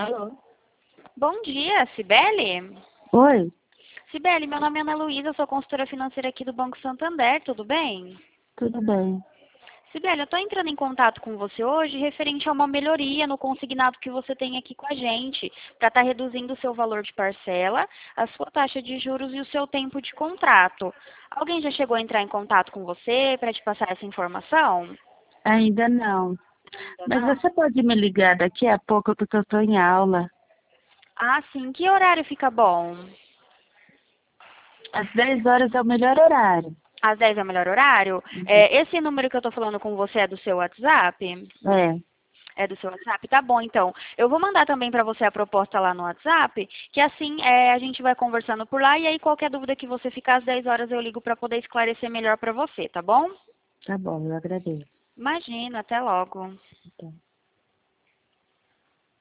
Alô? Bom dia, Cibele. Oi, Cibele, meu nome é Ana Luísa, sou consultora financeira aqui do Banco Santander, tudo bem? tudo bem? Cibele, eu estou entrando em contato com você hoje referente a uma melhoria no consignado que você tem aqui com a gente, para estar reduzindo o seu valor de parcela, a sua taxa de juros e o seu tempo de contrato. Alguém já chegou a entrar em contato com você para te passar essa informação? Ainda não. Ainda Mas não. você pode me ligar daqui a pouco porque eu estou em aula. Ah, sim. Que horário fica bom? Às 10 horas é o melhor horário. Às 10 é o melhor horário? Uhum. Esse número que eu estou falando com você é do seu WhatsApp? É, É do seu WhatsApp? Tá bom, então. Eu vou mandar também para você a proposta lá no WhatsApp, que assim a gente vai conversando por lá e aí qualquer dúvida que você ficar às 10 horas eu ligo para poder esclarecer melhor para você, tá bom? tá bom, eu agradeço. Imagina, até logo.